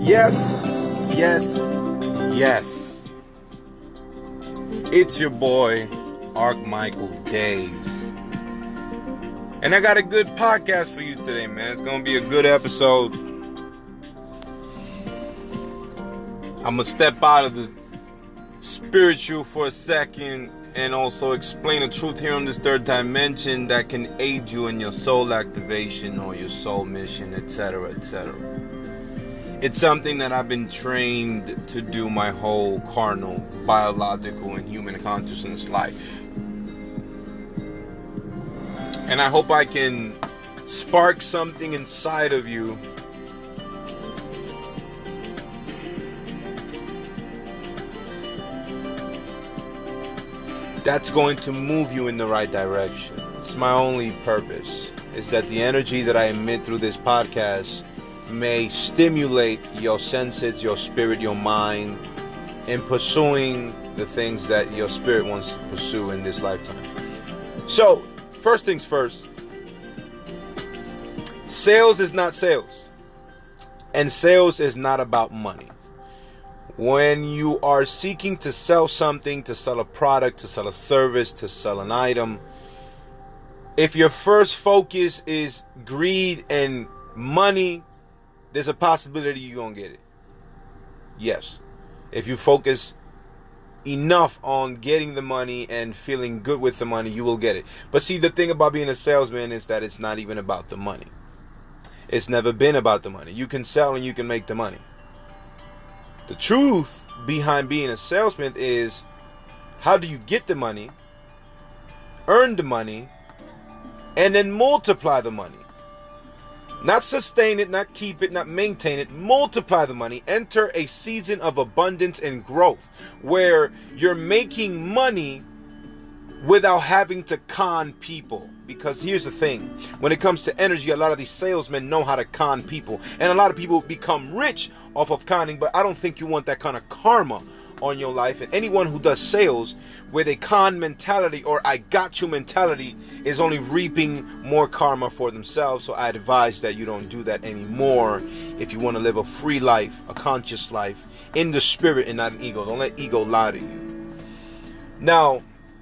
Yes, yes, yes. It's your boy, Michael Days. And I got a good podcast for you today, man. It's going to be a good episode. I'm going to step out of the spiritual for a second and also explain the truth here on this third dimension that can aid you in your soul activation or your soul mission, etc., etc. It's something that I've been trained to do my whole carnal, biological, and human consciousness life. And I hope I can spark something inside of you that's going to move you in the right direction. It's my only purpose, is that the energy that I emit through this podcast may stimulate your senses, your spirit, your mind in pursuing the things that your spirit wants to pursue in this lifetime. So, first things first, sales is not sales. And sales is not about money. When you are seeking to sell something, to sell a product, to sell a service, to sell an item, if your first focus is greed and money, there's a possibility you're going to get it. Yes. If you focus enough on getting the money and feeling good with the money, you will get it. But see, the thing about being a salesman is that it's not even about the money. It's never been about the money. You can sell and you can make the money. The truth behind being a salesman is, how do you get the money, earn the money, and then multiply the money? Not sustain it, not keep it, not maintain it. Multiply the money. Enter a season of abundance and growth where you're making money without having to con people. Because here's the thing. When it comes to energy, a lot of these salesmen know how to con people. And a lot of people become rich off of conning. But I don't think you want that kind of karma on your life. And anyone who does sales with a con mentality or I got you mentality is only reaping more karma for themselves. So I advise that you don't do that anymore if you want to live a free life, a conscious life in the spirit and not an ego. Don't let ego lie to you. Now,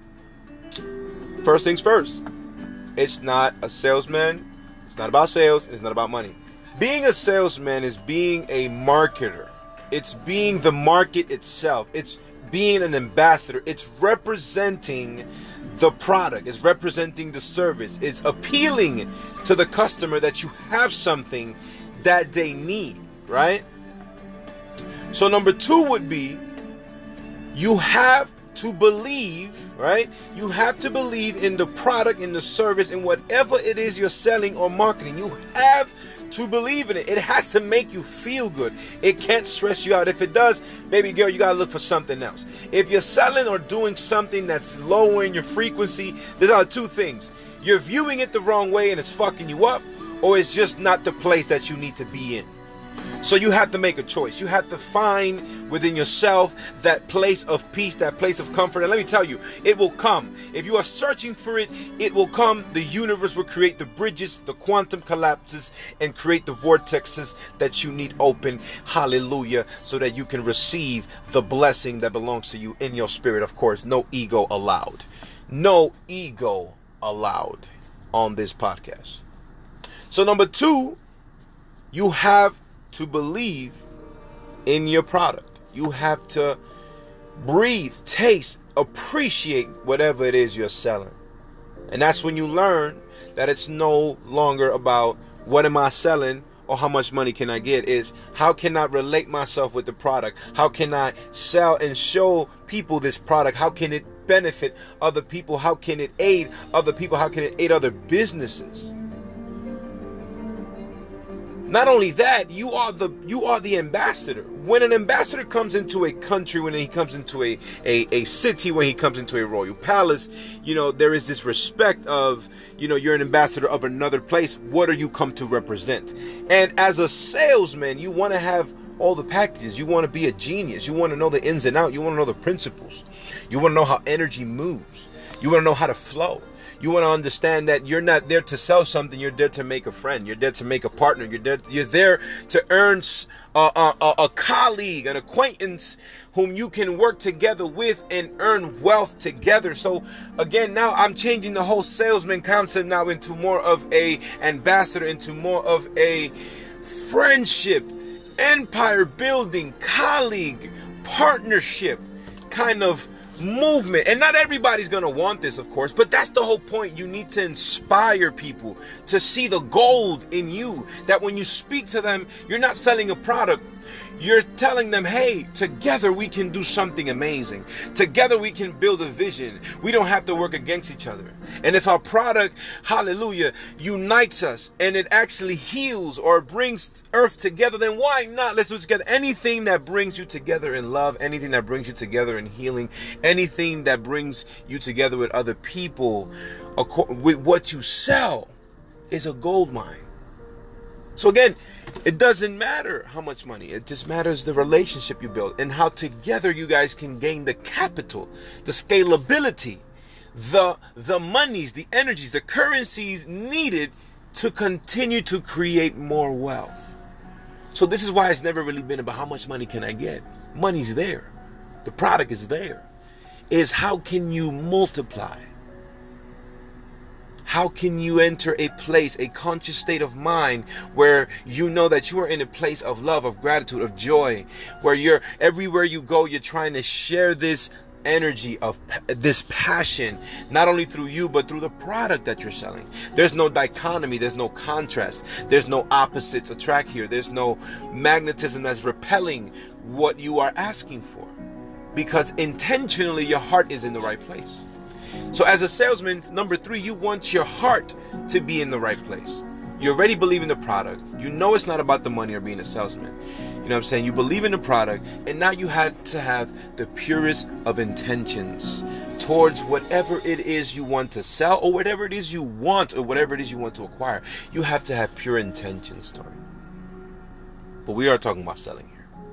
first things first, it's not a salesman. It's not about sales. It's not about money. Being a salesman is being a marketer. It's being the market itself. It's being an ambassador. It's representing the product. It's representing the service. It's appealing to the customer that you have something that they need, right? So number two would be, you have to believe, right? You have to believe in the product, in the service, in whatever it is you're selling or marketing. You have to believe in it. It has to make you feel good. It can't stress you out. If it does, baby girl, you gotta look for something else. If you're selling or doing something that's lowering your frequency, there's either two things. You're viewing it the wrong way and it's fucking you up, or it's just not the place that you need to be in. So you have to make a choice. You have to find within yourself that place of peace, that place of comfort. And let me tell you, it will come. If you are searching for it, it will come. The universe will create the bridges, the quantum collapses, and create the vortexes that you need open. Hallelujah. So that you can receive the blessing that belongs to you in your spirit. Of course, no ego allowed. No ego allowed on this podcast. So number two, you have to believe in your product. You have to breathe, taste, appreciate whatever it is you're selling. And that's when you learn that it's no longer about what am I selling or how much money can I get. Is how can I relate myself with the product? How can I sell and show people this product? How can it benefit other people? How can it aid other people? How can it aid other businesses? Not only that, you are the ambassador. When an ambassador comes into a country, when he comes into a city, when he comes into a royal palace, there is this respect of, you're an ambassador of another place. What are you come to represent? And as a salesman, you want to have all the packages. You want to be a genius. You want to know the ins and outs. You want to know the principles. You want to know how energy moves. You want to know how to flow. You want to understand that you're not there to sell something. You're there to make a friend. You're there to make a partner. You're there to earn a colleague, an acquaintance whom you can work together with and earn wealth together. So again, now I'm changing the whole salesman concept now into more of a ambassador, into more of a friendship, empire building, colleague, partnership kind of movement. And not everybody's going to want this, of course, but that's the whole point. You need to inspire people to see the gold in you, that when you speak to them, you're not selling a product. You're telling them, hey, together we can do something amazing. Together we can build a vision. We don't have to work against each other. And if our product, hallelujah, unites us and it actually heals or brings earth together, then why not? Let's do it together. Anything that brings you together in love, anything that brings you together in healing, anything that brings you together with other people, with what you sell, is a gold mine. So again, it doesn't matter how much money. It just matters the relationship you build and how together you guys can gain the capital, the scalability, the monies, the energies, the currencies needed to continue to create more wealth. So this is why it's never really been about how much money can I get. Money's there. The product is there. It's how can you multiply? How can you enter a place, a conscious state of mind where you know that you are in a place of love, of gratitude, of joy, where you're everywhere you go, you're trying to share this energy of this passion, not only through you, but through the product that you're selling. There's no dichotomy. There's no contrast. There's no opposites attract here. There's no magnetism that's repelling what you are asking for, because intentionally your heart is in the right place. So as a salesman, number 3, you want your heart to be in the right place. You already believe in the product. You know it's not about the money or being a salesman. You know what I'm saying? You believe in the product, and now you have to have the purest of intentions towards whatever it is you want to sell, or whatever it is you want, or whatever it is you want to acquire. You have to have pure intentions toward it. But we are talking about selling here.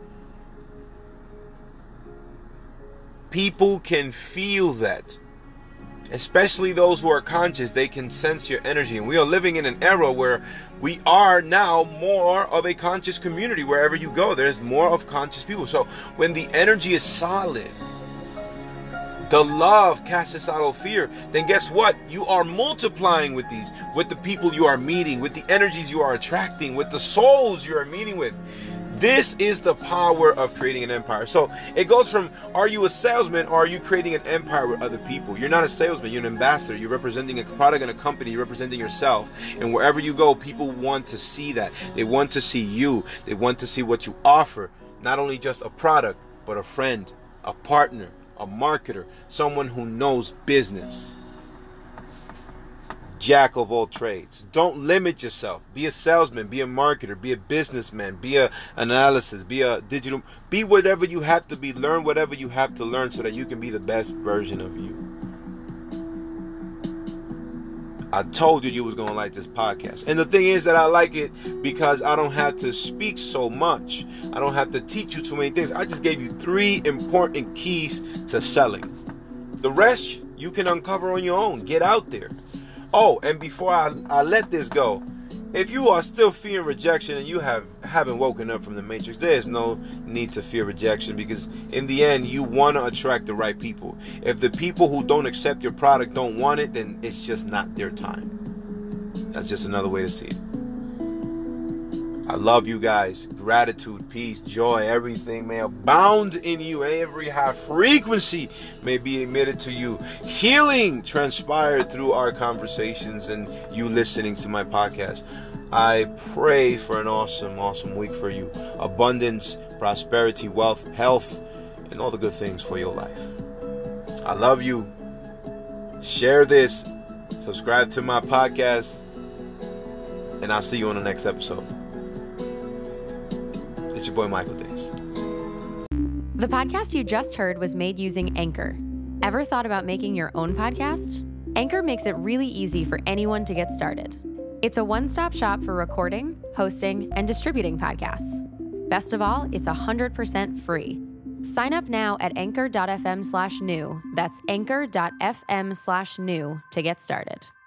People can feel that. Especially those who are conscious, they can sense your energy. And we are living in an era where we are now more of a conscious community. Wherever you go, there's more of conscious people. So when the energy is solid, the love casts out all fear, then guess what? You are multiplying with the people you are meeting, with the energies you are attracting, with the souls you are meeting with. This is the power of creating an empire. So it goes from, are you a salesman or are you creating an empire with other people? You're not a salesman, you're an ambassador. You're representing a product and a company. You're representing yourself. And wherever you go, people want to see that. They want to see you. They want to see what you offer. Not only just a product, but a friend, a partner, a marketer, someone who knows business. Jack of all trades. Don't limit yourself. Be a salesman, be a marketer, be a businessman, be an analyst, be a digital, be whatever you have to be, learn whatever you have to learn so that you can be the best version of you. I told you was going to like this podcast. And the thing is that I like it because I don't have to speak so much. I don't have to teach you too many things. I just gave you 3 important keys to selling. The rest you can uncover on your own. Get out there. Oh, and before I let this go, if you are still fearing rejection and you haven't woken up from the matrix, there is no need to fear rejection, because in the end, you want to attract the right people. If the people who don't accept your product don't want it, then it's just not their time. That's just another way to see it. I love you guys. Gratitude, peace, joy, everything may abound in you. Every high frequency may be emitted to you. Healing transpired through our conversations and you listening to my podcast. I pray for an awesome, awesome week for you. Abundance, prosperity, wealth, health, and all the good things for your life. I love you. Share this. Subscribe to my podcast. And I'll see you on the next episode. It's your boy Michael Days. The podcast you just heard was made using Anchor. Ever thought about making your own podcast? Anchor makes it really easy for anyone to get started. It's a one-stop shop for recording, hosting, and distributing podcasts. Best of all, it's 100% free. Sign up now at anchor.fm/new. That's anchor.fm/new to get started.